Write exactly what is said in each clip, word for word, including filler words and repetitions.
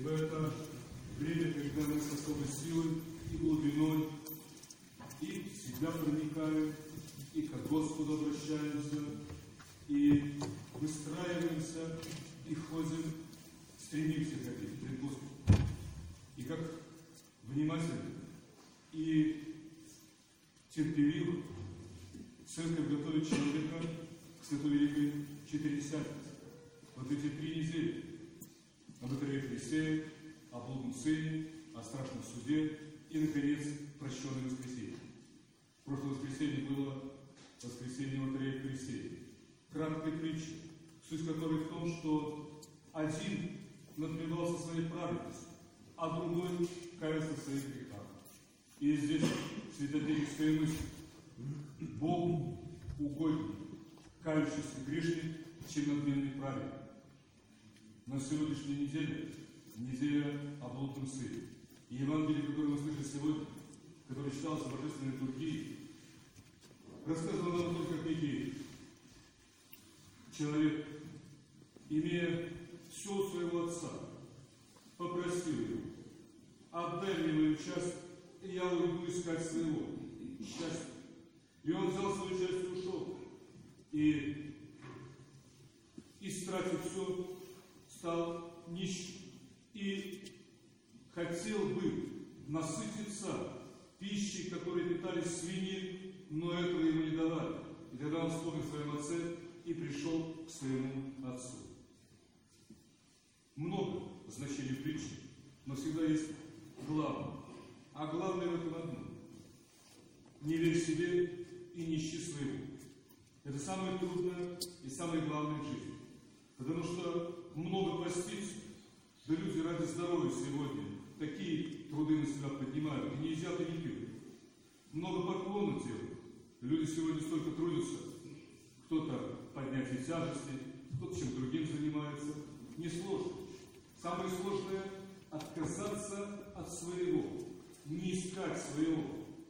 ибо это время, когда мы с особой силой и глубиной и всегда проникаем, и к Господу обращаемся, и выстраиваемся, и ходим, стремимся ходить пред Господом. И как внимательно и терпеливо Церковь готовит человека к Святой Великой Четыредесятнице. Вот эти три недели об Бытове Христе, о блудном сыне, о страшном суде и, наконец, прощенное воскресенье. Прошлое воскресенье было воскресенье Бытове Христе. Краткая притча, суть которой в том, что один надмевался своей праведностью, а другой каялся в своих грехах. И здесь святотеческая мысль. Бог угоднее кающийся грешник, чем надменный праведник. На сегодняшней неделе неделя о блудном сыне. И Евангелие, которое мы слышали сегодня, которое читалось в Божественной литургии, рассказывало нам только, как некий человек, имея все у своего отца, попросил его: отдай мне мою часть, и я уйду искать своего счастья. И он взял свою часть и ушел. И, истратив все, стал нищим. И хотел бы насытиться пищей, которой питались свиньи, но этого ему не давали. И тогда он вспомнил о своем отце и пришел к своему отцу. Много значений притчи, но всегда есть главное. А главное в этом одно: не верь себе и не ищи своего. Это самое трудное и самое главное в жизни. Потому что много поститься, да люди ради здоровья сегодня такие труды на себя поднимают, и не едят и не пьют. Много поклонов делают. Люди сегодня столько трудятся. Кто-то поднятие тяжести, кто-то чем другим занимается. Несложно. Самое сложное – отказаться от своего, не искать своего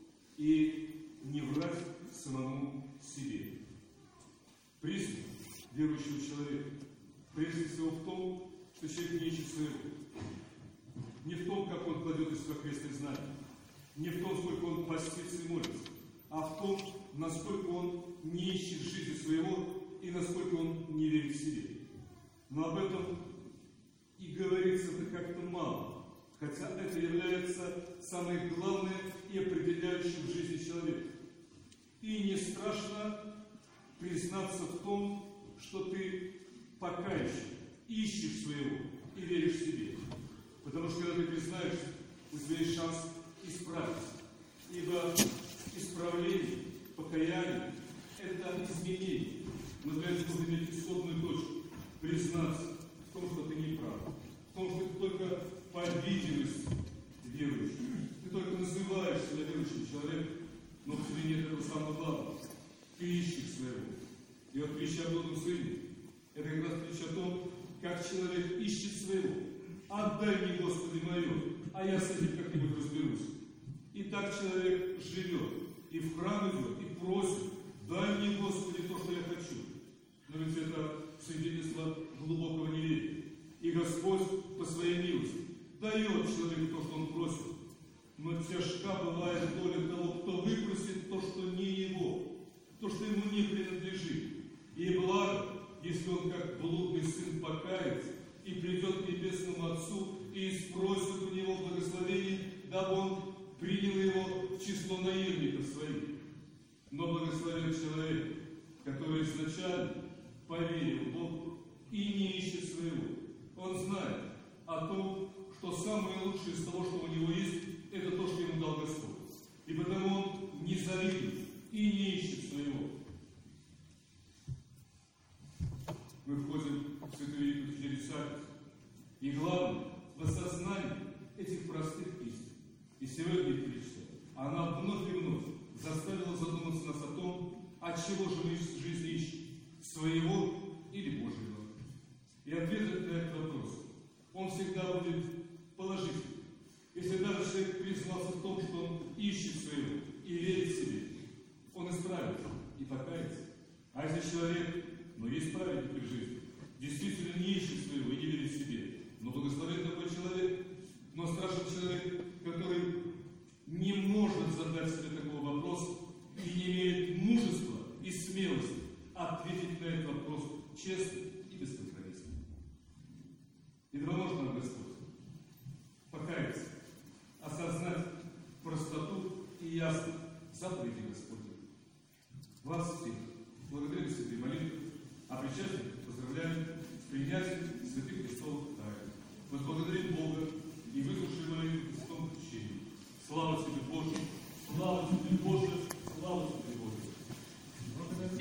и не врать самому себе. Признак верующего человека прежде всего в том, что человек не ищет своего. Не в том, как он кладет из окрестных знаний, не в том, сколько он постится и молится, а в том, насколько он не ищет жизни своего и насколько он не верит в себе. Но об этом и говорится-то как-то мало, хотя это является самое главное и определяющим в жизни человека. И не страшно признаться в том, что ты покаешься, ищешь своего и веришь в себе. Потому что когда ты признаешься, у тебя есть шанс исправиться. Ибо исправление, покаяние – это изменение. Но для этого нужно иметь исходную точку, признаться в том, что ты не прав, в том, что ты только по видимости верующий, ты только называешь себя верующим человеком, но в тебе нет этого самого главного. Ты ищешь своего. И вот притча о блудном сыне – это как раз притча о том, как человек ищет своего. Отдай мне, Господи, мое, а я с этим как-нибудь разберусь. И так человек живет, и в храм идет, и просит: дай мне, Господи, то, что я хочу. Но ведь это свидетельство глубокого неверия. И Господь по своей милости дает человеку то, что он просит. Но тяжка бывает доля того, кто выпросит то, что не его, то, что ему не принадлежит. И благо, если он как блудный сын покается и придет к Небесному Отцу и спросит у него благословение, дабы он принял его в число наивников своих. Но благословен человек, который изначально поверил Богу и не ищет своего. Он знает о том, что самое лучшее из того, что у него есть, это то, что ему дал Господь. И потому он не завидует и не ищет своего. Мы входим в Святую Великую Четыредесятницу. И главное, в осознании этих простых истин. И сегодня притча, она вновь и вновь заставила задуматься нас о том, от чего же мы в жизни ищем, своего или Божьего. И ответ на этот вопрос, он всегда будет положительным. Если даже человек признался в том, что он ищет своего и верит в себе, он исправится и покается. А если человек, но есть праведник в жизни, действительно не ищет своего и не верит в себе, но благословен такой человек, ясно, заповеди Господни. Вас всех, благодарю святые молитвы, а причастных поздравляю с принятием святых Христовых тайн. Возблагодарим Бога и выслушаем молитву в Христовом крещении. Слава тебе, Боже! Слава тебе, Боже!